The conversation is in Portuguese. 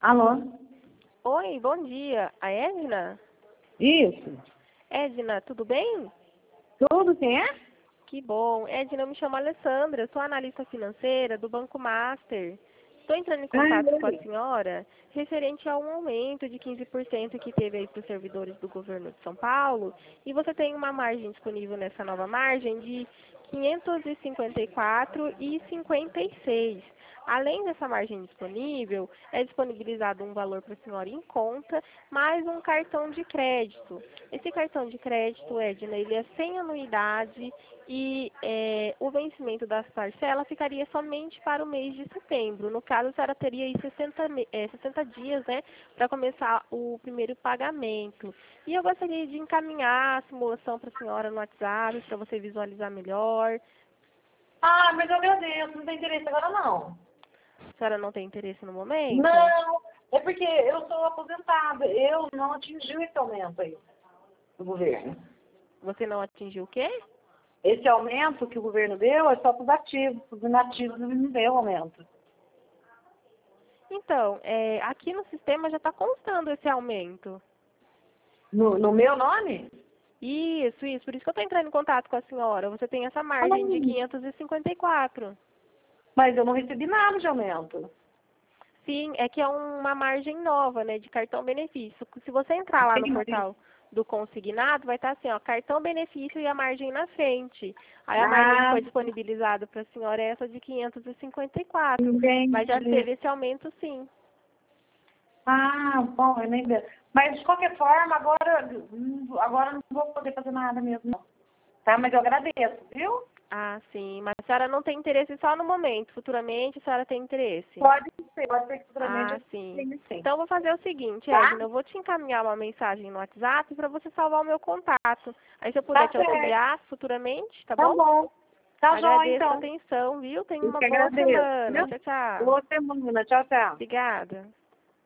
Alô? Oi, bom dia. A Edna? Isso. Edna, tudo bem? Tudo, quem é? Que bom. Edna, eu me chamo Alessandra, sou analista financeira do Banco Master. Estou entrando em contato com a Oi. senhora referente a um aumento de 15% que teve aí para os servidores do governo de São Paulo. E você tem uma margem disponível nessa nova margem de 554,56. Além dessa margem disponível, é disponibilizado um valor para a senhora em conta, mais um cartão de crédito. Esse cartão de crédito, Edna, ele é sem anuidade e o vencimento das parcelas ficaria somente para o mês de setembro. No caso, a senhora teria aí 60 dias, né, para começar o primeiro pagamento. E eu gostaria de encaminhar a simulação para a senhora no WhatsApp, para você visualizar melhor. Ah, mas eu agradeço, não tem interesse agora não. A senhora não tem interesse no momento? Não, é porque eu sou aposentada, eu não atingi esse aumento aí do governo. Você não atingiu o quê? Esse aumento que o governo deu é só para os ativos, para os inativos ele não deu aumento. Então, aqui no sistema já está constando esse aumento. No meu nome? Isso. Por isso que eu estou entrando em contato com a senhora. Você tem essa Ah, margem de 554. mas eu não recebi nada de aumento. Sim, é que é uma margem nova, né, de cartão benefício. Se você entrar lá no portal do consignado, vai estar assim, ó, cartão benefício e a margem na frente. Aí a margem que Ah, foi disponibilizada para a senhora é essa de 554. Mas já entendi. teve esse aumento, sim. Ah, bom, eu nem vejo. Mas de qualquer forma, agora não vou poder fazer nada mesmo, não. Tá? Mas eu agradeço, viu? Ah, sim. Mas a senhora não tem interesse só no momento. Futuramente a senhora tem interesse. Pode ser que futuramente Ah, eu sim. tenha sim. Então, eu vou fazer o seguinte, Tá? Edna, eu vou te encaminhar uma mensagem no WhatsApp para você salvar o meu contato. Aí, se eu puder Tá te certo. auxiliar futuramente, tá Tá bom? bom. Tá joia, Agradeço a então. atenção, viu? Tenha Eu uma que boa agradeço, semana. viu? Tchau, tchau. Boa semana. Tchau, tchau. Obrigada.